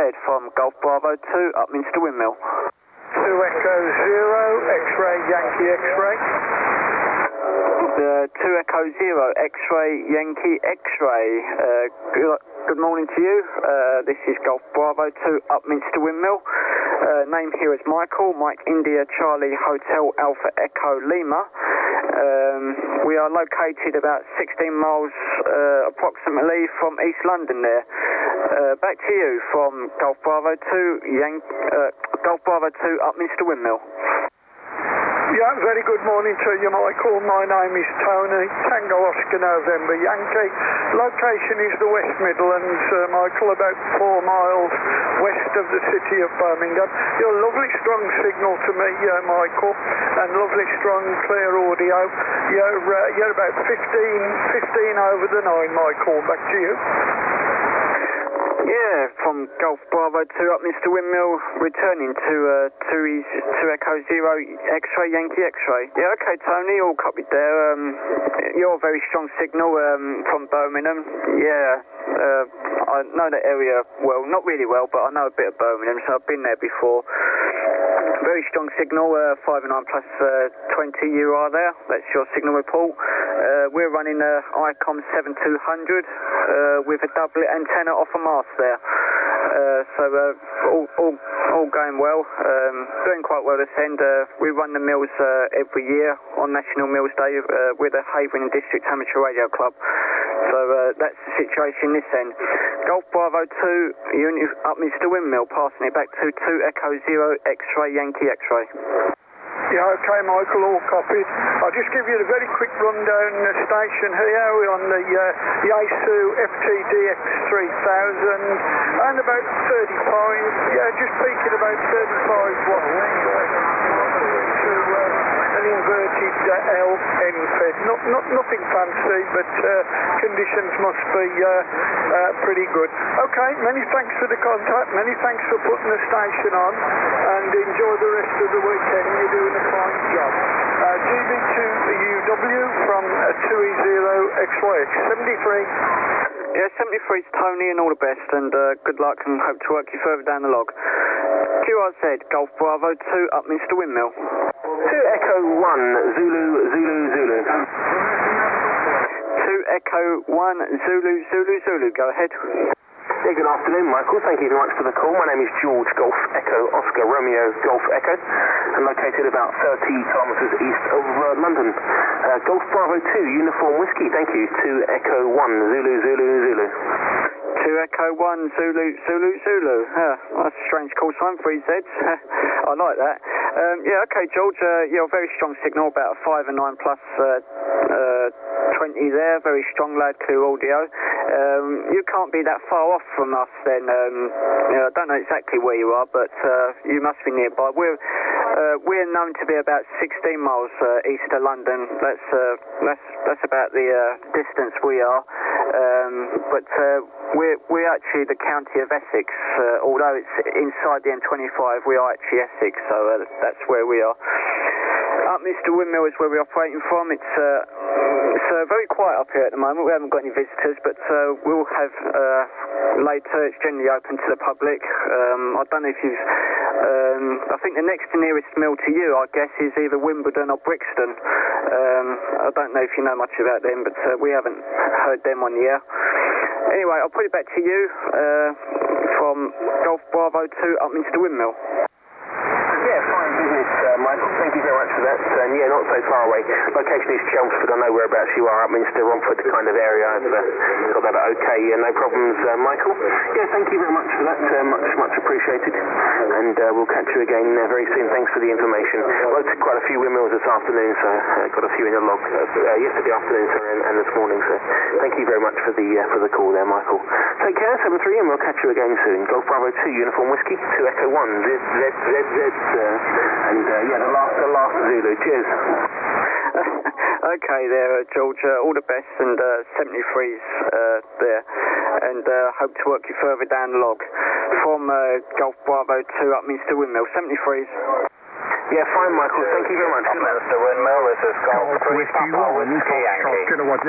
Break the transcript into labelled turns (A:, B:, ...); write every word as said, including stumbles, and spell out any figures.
A: ahead from Golf Bravo two, Upminster Windmill.
B: two Echo Zero, X-ray Yankee X-ray.
A: Uh, two Echo Zero, X-ray Yankee X-ray. Uh, good, good morning to you. Uh, this is Golf Bravo two, Upminster Windmill. Uh, name here is Michael, Mike India Charlie Hotel Alpha Echo Lima. Um, we are located about sixteen miles uh, approximately from East London there. Uh, back to you from Golf Bravo two, Yan uh, Golf Bravo two, Upminster Windmill.
B: Yeah, very good morning to you, Michael. My name is Tony, Tango Oscar November Yankee. Location is the West Midlands, uh, Michael, about four miles west of the city of Birmingham. You're a lovely strong signal to me, uh, Michael, and lovely strong clear audio. You're, uh, you're about fifteen, fifteen over the nine, Michael. Back to you.
A: Yeah, from Golf Bravo two, Upminster Windmill, returning to uh, two, two Echo Zero, X-ray Yankee X-ray. Yeah, okay, Tony, all copied there. Um, you're a very strong signal um, from Birmingham. Yeah, uh, I know that area well, not really well, but I know a bit of Birmingham, so I've been there before. Very strong signal, uh, five and nine plus uh, twenty you are there. That's your signal report. Uh, we're running a ICOM seven two hundred uh, with a doublet antenna off a mast there. Uh, so uh, all, all, all going well, um, doing quite well this end. Uh, we run the mills uh, every year on National Mills Day uh, with the Havering District Amateur Radio Club. So uh, that's the situation this end. Golf Bravo two, unit Upminster Windmill, passing it back to two Echo Zero, X-ray Yankee X-ray.
B: Yeah, okay, Michael, all copied. I'll just give you a very quick rundown uh, station here. We're on the uh, Yaesu F T D X three thousand and about thirty-five, yeah, just peaking about thirty-five watts. To uh, an inverted uh, L N fed. Not, not, nothing fancy, but uh, conditions must be uh, uh, pretty good. Okay, many thanks for the contact, many thanks for putting the station on, and enjoy the rest of the weekend. You're doing a fine job. Uh, G B two U W from uh, two E zero X Y X seventy-three.
A: Yeah, seventy-three is Tony, and all the best, and uh, good luck, and hope to work you further down the log. Q R Z, Golf Bravo two, Upminster Windmill.
C: two Echo one, Zulu, Zulu, Zulu.
A: two Echo one, Zulu, Zulu, Zulu, go ahead.
C: Yeah, good afternoon, Michael. Thank you very much for the call. My name is George Golf Echo Oscar Romeo Golf Echo. I'm located about thirty kilometres east of uh, London. Uh, Golf Bravo two, Uniform Whiskey, thank you. two Echo one, Zulu, Zulu, Zulu.
A: two Echo one, Zulu, Zulu, Zulu. Uh, that's a strange call sign, three Zs. I like that. Um, yeah, okay, George, uh, yeah, a very strong signal, about a five and nine plus uh, uh, twenty there, very strong lad, clear audio. Um, you can't be that far off from us then. Um, you know, I don't know exactly where you are, but uh, you must be nearby. We're uh, we're known to be about sixteen miles uh, east of London. That's uh, that's that's about the uh, distance we are. Um, but uh, we're we're actually the county of Essex. Uh, although it's inside the M twenty-five, we are actually Essex, so uh, that's where we are. Upminster Windmill is where we're operating from. It's uh, it's uh, very quiet up here at the moment. We haven't got any visitors, but uh, we'll have uh, later. It's generally open to the public. Um, I don't know if you've. Um, I think the next nearest mill to you, I guess, is either Wimbledon or Brixton. Um, I don't know if you know much about them, but uh, we haven't heard them on the air. Anyway, I'll put it back to you uh, from Golf Bravo two, Upminster Windmill.
C: Yeah, fine business, uh, Michael. Thank you very much for that. And yeah, not so far away. Location is Chelmsford. I know whereabouts you are, Upminster, Romford kind of area. I've uh, got that okay. Yeah, no problems, uh, Michael. Yeah, thank you very much for that. Uh, much, much appreciated. And uh, we'll catch you again uh, very soon. Thanks for the information. I looked at quite a few windmills this afternoon, so uh, got a few in the log uh, uh, yesterday afternoon sorry, and, and this morning. So thank you very much for the uh, for the call there, Michael. Take care, seven three, and we'll catch you again soon. Golf Bravo two, Uniform Whiskey, two Echo one, Z, Z, Z, Z. Uh, and uh, yeah, the last, the last Zulu. Cheers.
A: Okay, there, uh, George. Uh, all the best, and uh, seventy-threes uh, there, and uh, hope to work you further down the log from uh, Golf Bravo two, Upminster Windmill. seventy-threes.
C: Yeah, fine, Michael. Thank you very much.
D: Upminster Windmill. This is Golf three, Papa Whiskey Yankee.